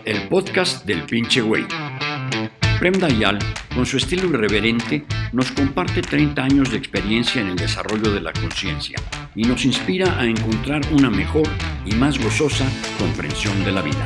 el podcast del pinche güey. Prem Dayal, con su estilo irreverente, nos comparte 30 años de experiencia en el desarrollo de la conciencia y nos inspira a encontrar una mejor y más gozosa comprensión de la vida.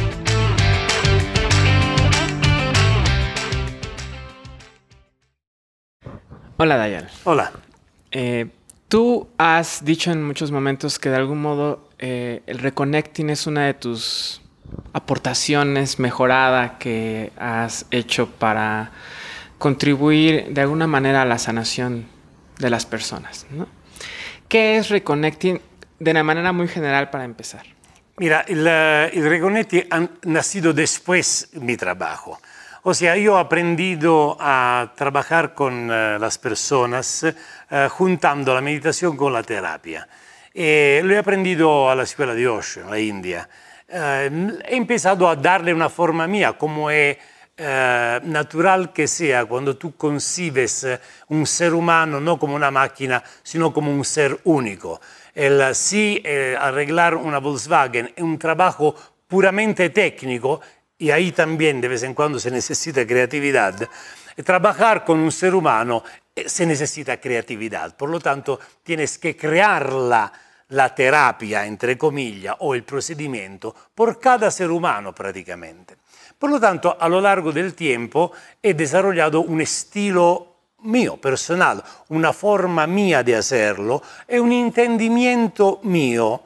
Hola Dayal. Hola. Tú has dicho en muchos momentos que de algún modo el reconnecting es una de tus aportaciones mejorada que has hecho para contribuir de alguna manera a la sanación de las personas, ¿no? ¿Qué es reconnecting de una manera muy general para empezar? Mira, el reconnecting ha nacido después de mi trabajo. O sea, yo he aprendido a trabajar con las personas juntando la meditación con la terapia. Lo he aprendido a la escuela de Osho, en la India. He empezado a darle una forma mía, como es natural que sea cuando tú concibes un ser humano no como una máquina, sino como un ser único. Arreglar una Volkswagen es un trabajo puramente técnico, y ahí también de vez en cuando se necesita creatividad. Trabajar con un ser humano se necesita creatividad, por lo tanto tienes que crear la terapia, entre comillas, o el procedimiento por cada ser humano prácticamente. Por lo tanto, a lo largo del tiempo he desarrollado un estilo mío, personal, una forma mía de hacerlo y un entendimiento mío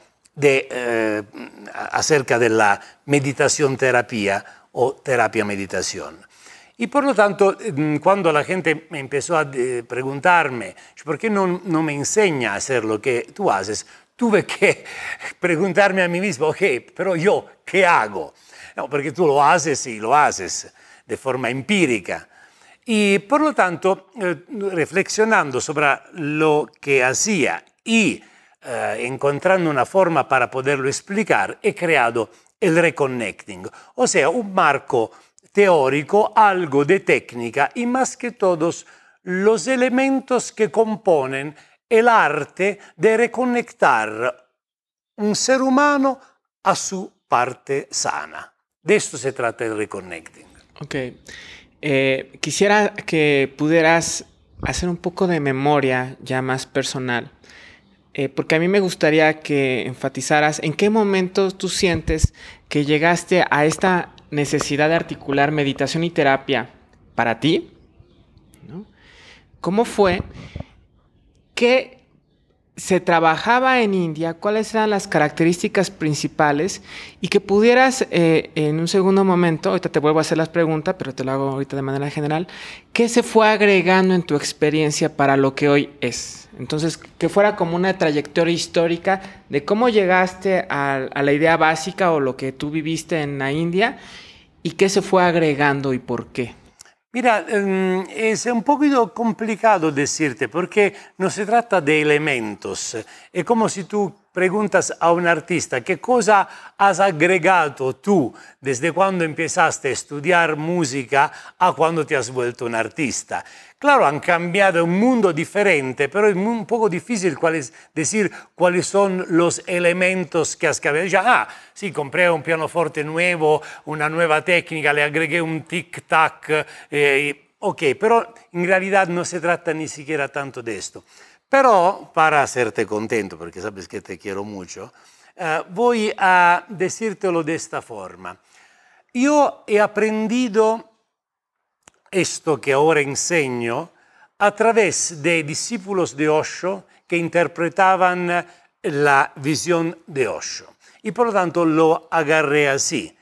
acerca de la meditación-terapia o terapia-meditación. Y por lo tanto, cuando la gente me empezó a preguntarme, ¿por qué no me enseña a hacer lo que tú haces? Tuve que preguntarme a mí mismo, ok, pero yo, ¿qué hago? No, porque tú lo haces y lo haces de forma empírica. Y por lo tanto, reflexionando sobre lo que hacía y encontrando una forma para poderlo explicar, he creado el reconnecting, o sea, un marco teórico, algo de técnica y más que todos los elementos que componen el arte de reconectar un ser humano a su parte sana. De esto se trata el reconnecting. Ok. Quisiera que pudieras hacer un poco de memoria ya más personal, porque a mí me gustaría que enfatizaras en qué momento tú sientes que llegaste a esta necesidad de articular meditación y terapia para ti, ¿no? ¿Cómo fue? ¿Qué se trabajaba en India? ¿Cuáles eran las características principales? Y que pudieras, en un segundo momento, ahorita te vuelvo a hacer las preguntas, pero te lo hago ahorita de manera general, ¿qué se fue agregando en tu experiencia para lo que hoy es? Entonces, que fuera como una trayectoria histórica de cómo llegaste a la idea básica o lo que tú viviste en la India y qué se fue agregando y por qué. Mira, es un poquito complicado decirte porque no se trata de elementos. Es como si tú preguntas a un artista qué cosa has agregado tú desde cuando empezaste a estudiar música a cuando te has vuelto un artista. Claro, han cambiado un mundo diferente, pero es un poco difícil decir cuáles son los elementos que has cambiado. Sí, compré un pianoforte nuevo, una nueva técnica, le agregué un tic-tac. Ok, pero en realidad no se trata ni siquiera tanto de esto. Pero para hacerte contento, porque sabes que te quiero mucho, voy a decírtelo de esta forma. Yo he aprendido esto que ahora enseño a través de discípulos de Osho que interpretaban la visión de Osho. Y por lo tanto lo agarré así.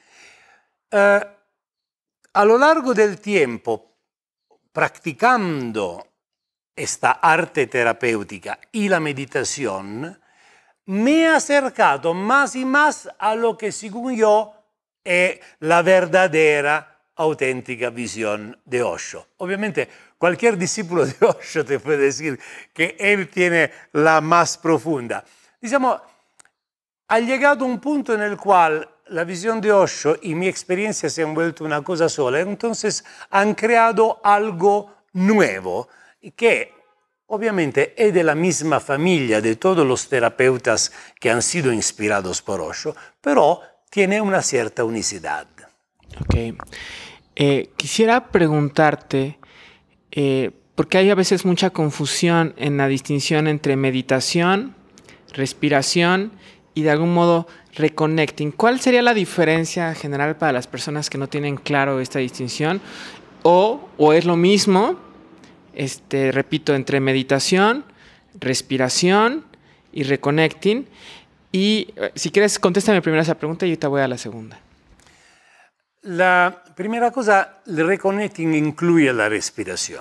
A lo largo del tiempo, practicando esta arte terapéutica y la meditación, me he acercado más y más a lo que según yo es la verdadera auténtica visión de Osho. Obviamente, cualquier discípulo de Osho te puede decir que él tiene la más profunda. Digamos, ha llegado un punto en el cual la visión de Osho y mi experiencia se han vuelto una cosa sola, entonces han creado algo nuevo que obviamente es de la misma familia de todos los terapeutas que han sido inspirados por Osho, pero tiene una cierta unicidad. Ok. Quisiera preguntarte, porque hay a veces mucha confusión en la distinción entre meditación, respiración y de algún modo reconnecting. ¿Cuál sería la diferencia general para las personas que no tienen claro esta distinción? ¿O es lo mismo, repito, entre meditación, respiración y reconnecting? Y si quieres, contéstame primero esa pregunta y ahorita voy a la segunda. La primera cosa, el reconnecting incluye la respiración.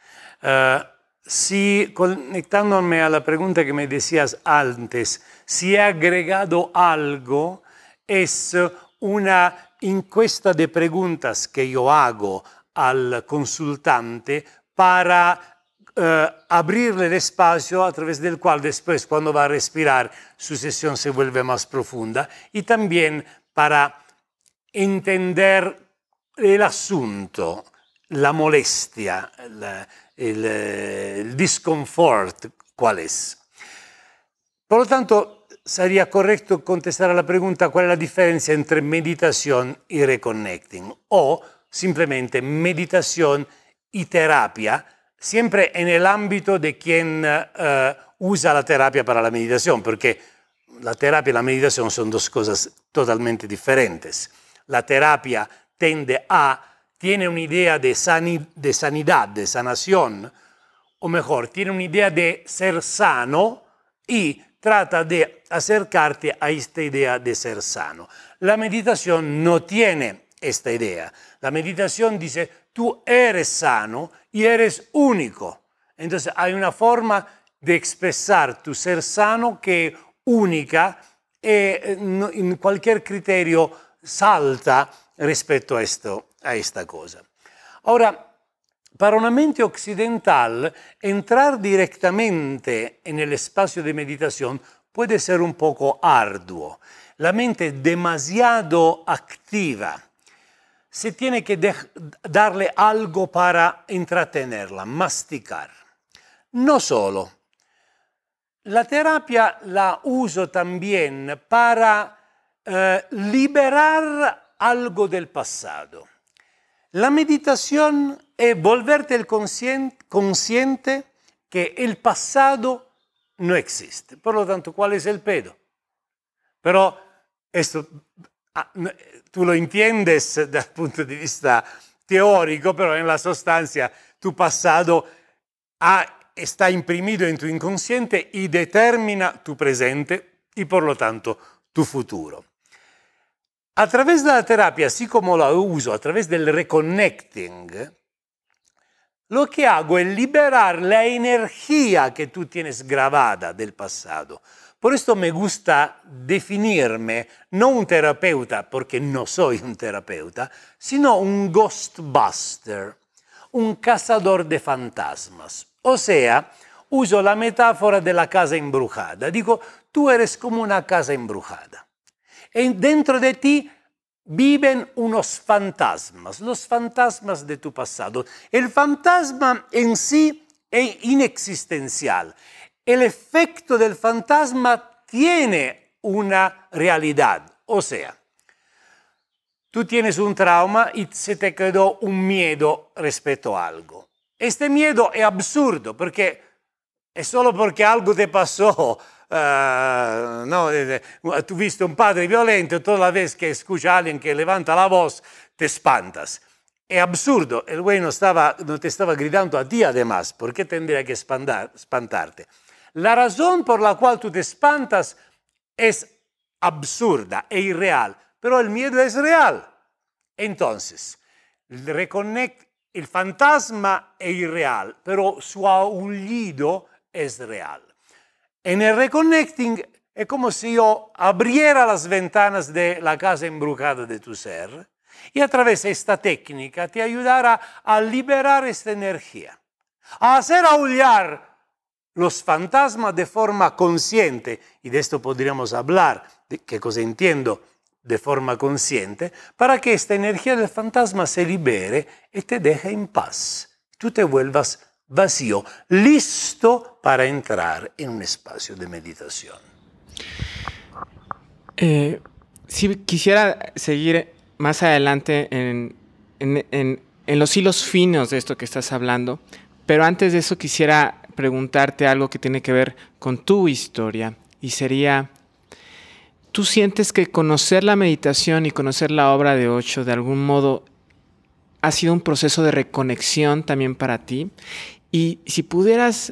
Si conectándome a la pregunta que me decías antes, si he agregado algo, es una encuesta de preguntas que yo hago al consultante para abrirle el espacio a través del cual después, cuando va a respirar, su sesión se vuelve más profunda, y también para entender el asunto, la molestia, el discomfort, cuál es. Por lo tanto, sería correcto contestar a la pregunta cuál es la diferencia entre meditación y reconnecting, o simplemente meditación y terapia, siempre en el ámbito de quien usa la terapia para la meditación, porque la terapia y la meditación son dos cosas totalmente diferentes. La terapia tiene una idea de sanidad, de sanación, o mejor, tiene una idea de ser sano y trata de acercarte a esta idea de ser sano. La meditación no tiene esta idea. La meditación dice, tú eres sano y eres único. Entonces hay una forma de expresar tu ser sano que es única y en cualquier criterio salta respecto a esta cosa. Ahora, para una mente occidental, entrar directamente en el espacio de meditación puede ser un poco arduo. La mente es demasiado activa. Se tiene que darle algo para entretenerla, masticar. No solo. La terapia la uso también para liberar algo del pasado. La meditación es volverte el consciente que el pasado no existe. Por lo tanto, ¿cuál es el pedo? Pero esto tú lo entiendes desde el punto de vista teórico, pero en la sustancia tu pasado está imprimido en tu inconsciente y determina tu presente y por lo tanto tu futuro. A través de la terapia, así como la uso, a través del reconnecting, lo que hago es liberar la energía que tú tienes grabada del pasado. Por esto me gusta definirme no un terapeuta, porque no soy un terapeuta, sino un ghostbuster, un cazador de fantasmas. O sea, uso la metáfora de la casa embrujada. Digo, tú eres como una casa embrujada. Y dentro de ti viven unos fantasmas, los fantasmas de tu pasado. El fantasma en sí es inexistencial. El efecto del fantasma tiene una realidad. O sea, tú tienes un trauma y se te quedó un miedo respecto a algo. Este miedo es absurdo porque es solo porque algo te pasó. No, tú viste un padre violento, toda la vez que escucha a alguien que levanta la voz, te espantas. Es absurdo, el güey no te estaba gritando a ti además, ¿por qué tendría que espantarte? La razón por la cual tú te espantas es absurda e irreal, pero el miedo es real. Entonces, el fantasma es irreal, pero su aullido es real. En el reconnecting es como si yo abriera las ventanas de la casa embrujada de tu ser y a través de esta técnica te ayudara a liberar esta energía, a hacer aullar los fantasmas de forma consciente, y de esto podríamos hablar, de qué cosa entiendo de forma consciente, para que esta energía del fantasma se libere y te deje en paz. Tú te vuelvas vacío, listo para entrar en un espacio de meditación. Si quisiera seguir más adelante en los hilos finos de esto que estás hablando, pero antes de eso quisiera preguntarte algo que tiene que ver con tu historia, y sería, ¿tú sientes que conocer la meditación y conocer la obra de Osho de algún modo ha sido un proceso de reconexión también para ti? Y si pudieras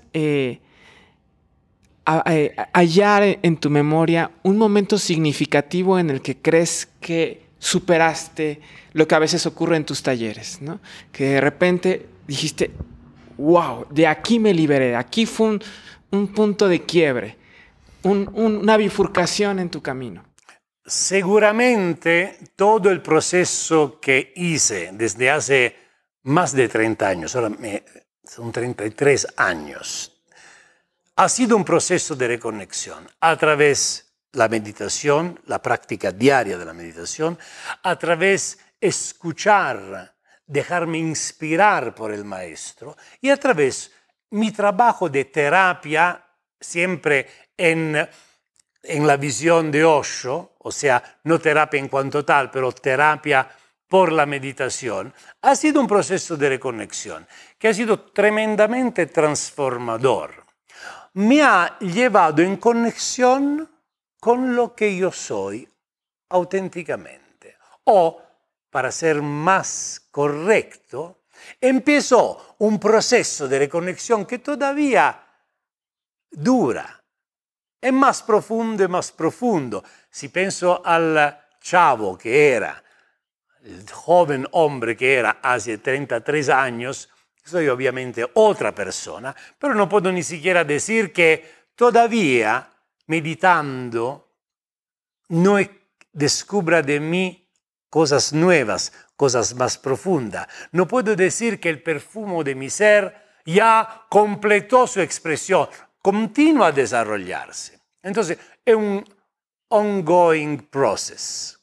hallar en tu memoria un momento significativo en el que crees que superaste lo que a veces ocurre en tus talleres, ¿no? Que de repente dijiste, wow, de aquí me liberé, aquí fue un punto de quiebre, una bifurcación en tu camino. Seguramente todo el proceso que hice desde hace más de 30 años, ahora son 33 años, ha sido un proceso de reconexión a través de la meditación, la práctica diaria de la meditación, a través de escuchar, dejarme inspirar por el maestro y a través de mi trabajo de terapia, siempre en la visión de Osho, o sea, no terapia en cuanto tal, pero terapia por la meditación, ha sido un proceso de reconexión que ha sido tremendamente transformador. Me ha llevado en conexión con lo que yo soy auténticamente. O, para ser más correcto, empezó un proceso de reconexión que todavía dura. Es más profundo y más profundo. Si pienso al chavo que era, el joven hombre que era hace 33 años, soy obviamente otra persona, pero no puedo ni siquiera decir que todavía meditando no descubra de mí cosas nuevas, cosas más profundas. No puedo decir que el perfume de mi ser ya completó su expresión, continúa a desarrollarse. Entonces, es un ongoing process.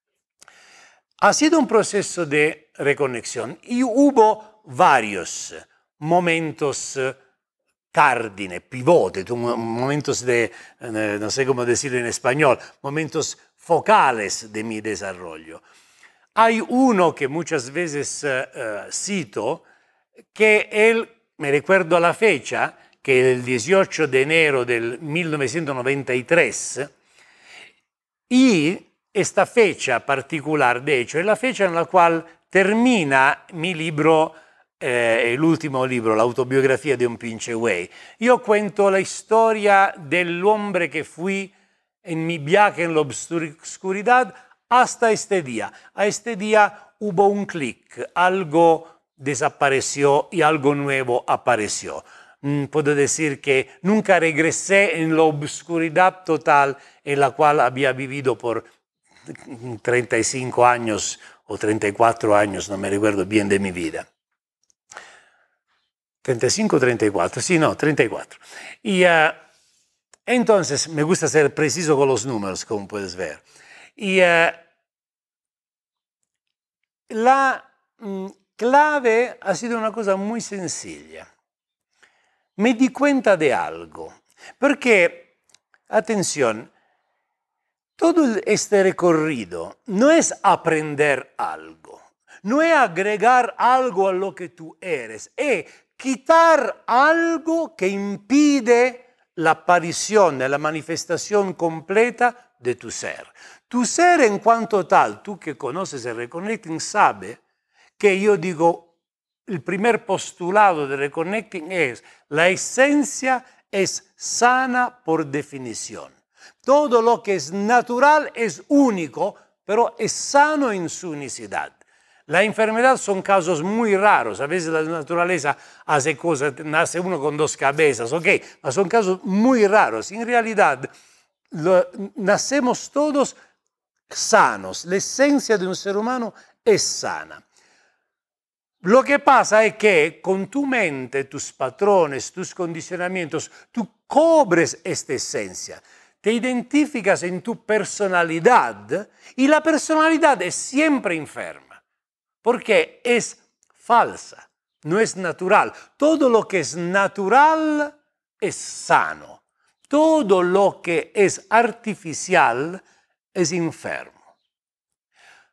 Ha sido un proceso de reconexión y hubo varios momentos cardine, pivote, momentos de, no sé cómo decirlo en español, momentos focales de mi desarrollo. Hay uno que muchas veces cito, que él, me recuerdo la fecha, que es el 18 de enero del 1993, y esta fecha particular, de hecho, es la fecha en la cual termina mi libro, el último libro, la autobiografía de un pinche güey. Yo cuento la historia del hombre que fui en mi viaje en la oscuridad hasta este día. A este día hubo un clic, algo desapareció y algo nuevo apareció. Puedo decir que nunca regresé en la oscuridad total en la cual había vivido por 35 años o 34 años, no me recuerdo bien de mi vida. 35 o 34, sí, no, 34. Y entonces, me gusta ser preciso con los números, como puedes ver. Y la clave ha sido una cosa muy sencilla. Me di cuenta de algo, porque, atención, todo este recorrido no es aprender algo, no es agregar algo a lo que tú eres, es quitar algo que impide la aparición, la manifestación completa de tu ser. Tu ser en cuanto tal, tú que conoces el Reconnecting, sabe que yo digo, el primer postulado de Reconnecting es, la esencia es sana por definición. Todo lo que es natural es único, pero es sano en su unicidad. La enfermedad son casos muy raros. A veces la naturaleza hace cosas, nace uno con dos cabezas, ok, pero son casos muy raros. En realidad, nacemos todos sanos. La esencia de un ser humano es sana. Lo que pasa es que con tu mente, tus patrones, tus condicionamientos, tú cobres esta esencia. Te identificas en tu personalidad y la personalidad es siempre enferma porque es falsa, no es natural. Todo lo que es natural es sano. Todo lo que es artificial es enfermo.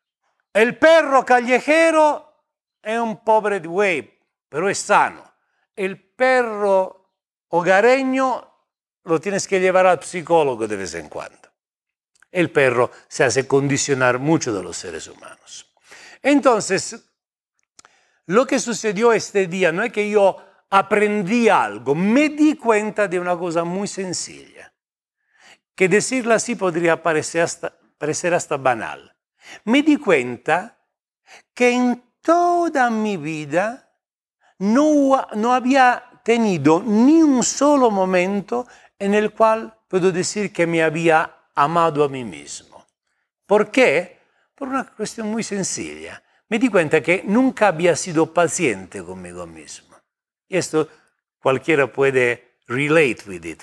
El perro callejero è un pobre güey, pero es sano. El perro hogareño lo tienes que llevar al psicólogo de vez en cuando. El perro se hace condicionar mucho de los seres humanos. Entonces, lo que sucedió este día no es que yo aprendí algo, me di cuenta de una cosa muy sencilla, que decirla así podría parecer hasta banal. Me di cuenta que en toda mi vida no había tenido ni un solo momento en el cual puedo decir que me había amado a mí mismo. ¿Por qué? Por una cuestión muy sencilla. Me di cuenta que nunca había sido paciente conmigo mismo. Y esto cualquiera puede relate with it,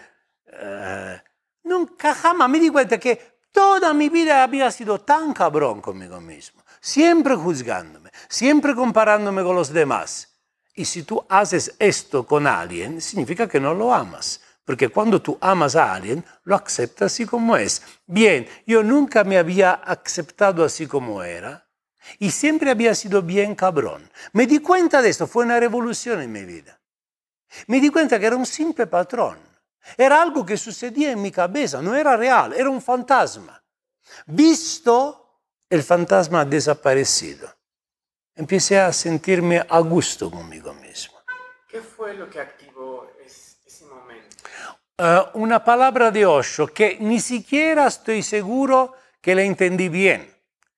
nunca jamás me di cuenta que toda mi vida había sido tan cabrón conmigo mismo, siempre juzgándome, siempre comparándome con los demás. Y si tú haces esto con alguien, significa que no lo amas. Porque cuando tú amas a alguien, lo aceptas así como es. Bien, yo nunca me había aceptado así como era y siempre había sido bien cabrón. Me di cuenta de esto, fue una revolución en mi vida. Me di cuenta que era un simple patrón. Era algo que sucedía en mi cabeza, no era real, era un fantasma. Visto, el fantasma ha desaparecido. Empecé a sentirme a gusto conmigo mismo. ¿Qué fue lo que activó ese momento? Una palabra de Osho que ni siquiera estoy seguro que la entendí bien.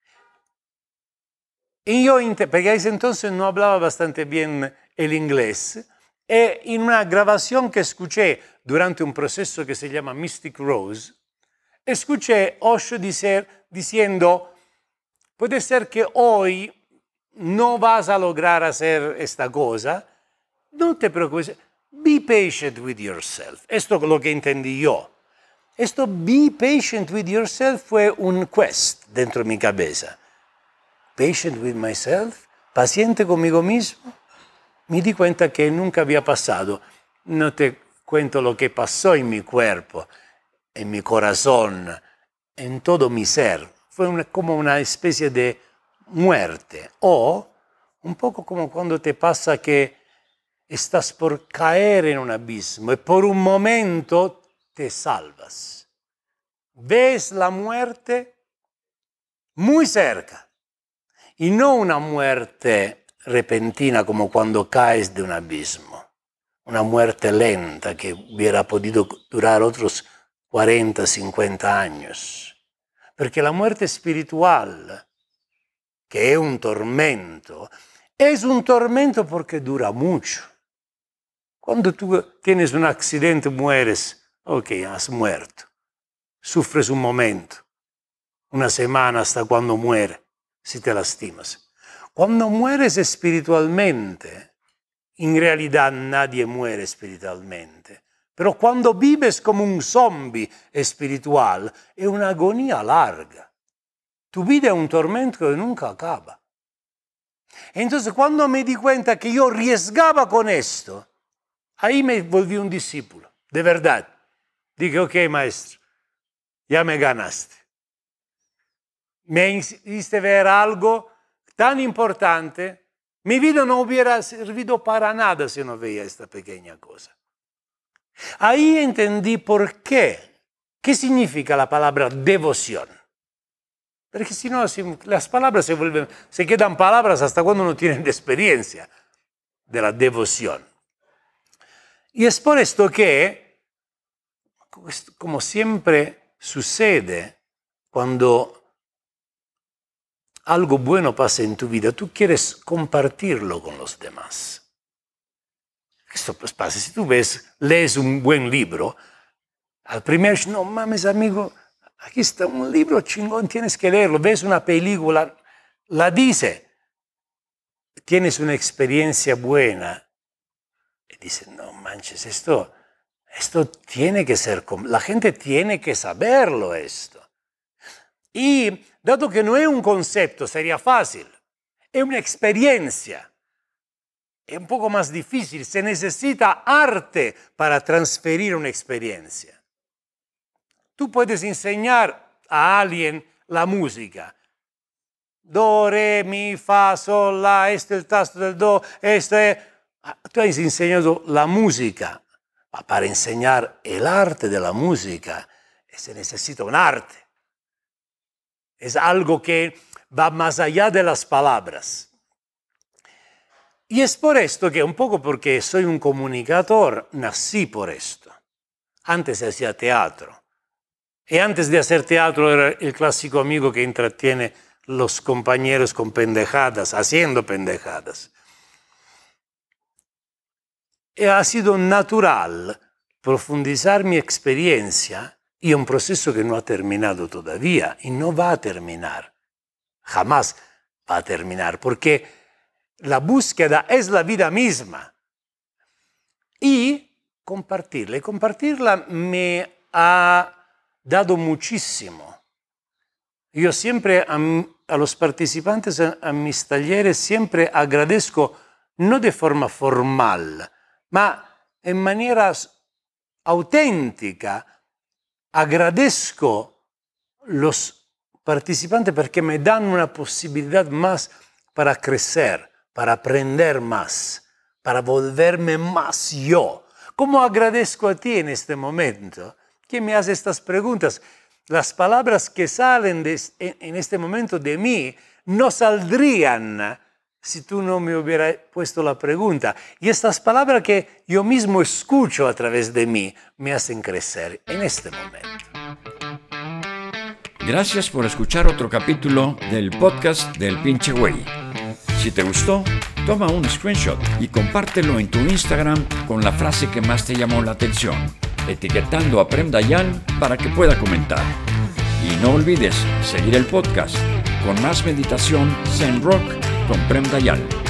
Y yo, porque a ese entonces no hablaba bastante bien el inglés, e en una grabación que escuché durante un proceso que se llama Mystic Rose, escuché Osho diciendo, puede ser que hoy no vas a lograr hacer esta cosa, no te preocupes, be patient with yourself. Esto es lo que entendí yo. Esto be patient with yourself fue un quest dentro de mi cabeza. Patient with myself, paciente conmigo mismo. Me di cuenta que nunca había pasado. No te cuento lo que pasó en mi cuerpo, en mi corazón, en todo mi ser. Fue como una especie de muerte. O un poco como cuando te pasa que estás por caer en un abismo y por un momento te salvas. Ves la muerte muy cerca y no una muerte repentina como cuando caes de un abismo, una muerte lenta que hubiera podido durar otros 40, 50 años. Porque la muerte espiritual, que es un tormento porque dura mucho. Cuando tú tienes un accidente, mueres, ok, has muerto. Sufres un momento, una semana hasta cuando muere, si te lastimas. Cuando mueres espiritualmente, en realidad nadie muere espiritualmente. Pero cuando vives como un zombie espiritual, es una agonía larga. Tu vida es un tormento que nunca acaba. Entonces, cuando me di cuenta que yo arriesgaba con esto, ahí me volví un discípulo, de verdad. Dije, ok, maestro, ya me ganaste. Me hiciste ver algo tan importante. Mi vida no hubiera servido para nada si no veía esta pequeña cosa. Ahí entendí por qué. ¿Qué significa la palabra devoción? Porque si no, las palabras se quedan palabras hasta cuando no tienen experiencia de la devoción. Y es por esto que, como siempre sucede cuando algo bueno pasa en tu vida, tú quieres compartirlo con los demás. Esto pues pasa, si tú lees un buen libro, al primer, no mames amigo, aquí está un libro chingón, tienes que leerlo. Ves una película, la dice, tienes una experiencia buena. Y dice, no manches, esto tiene que ser, la gente tiene que saberlo esto. Y dado que no es un concepto, sería fácil, es una experiencia. Es un poco más difícil, se necesita arte para transferir una experiencia. Tú puedes enseñar a alguien la música, do, re, mi, fa, sol, la, este es el tasto del do, este es... Tú has enseñado la música, para enseñar el arte de la música se necesita un arte. Es algo que va más allá de las palabras. Y es por esto que, un poco porque soy un comunicador, nací por esto. Antes hacía teatro. Y antes de hacer teatro era el clásico amigo que entretiene los compañeros con pendejadas, haciendo pendejadas. Y ha sido natural profundizar mi experiencia y un proceso que no ha terminado todavía y no va a terminar. Jamás va a terminar, porque la búsqueda es la vida misma. Y compartirla me ha dado muchísimo. Yo siempre a los participantes a mis talleres siempre agradezco, no de forma formal, ma en maniera auténtica, agradezco los participantes porque me dan una posibilidad más para crecer, para aprender más, para volverme más yo. ¿Cómo agradezco a ti en este momento que me haces estas preguntas? Las palabras que salen en este momento de mí no saldrían si tú no me hubieras puesto la pregunta. Y estas palabras que yo mismo escucho a través de mí me hacen crecer en este momento. Gracias por escuchar otro capítulo del podcast del Pinche Güey. Si te gustó, toma un screenshot y compártelo en tu Instagram con la frase que más te llamó la atención, etiquetando a Prem Dayal para que pueda comentar. Y no olvides seguir el podcast con más meditación Zen Rock con Prem Dayal.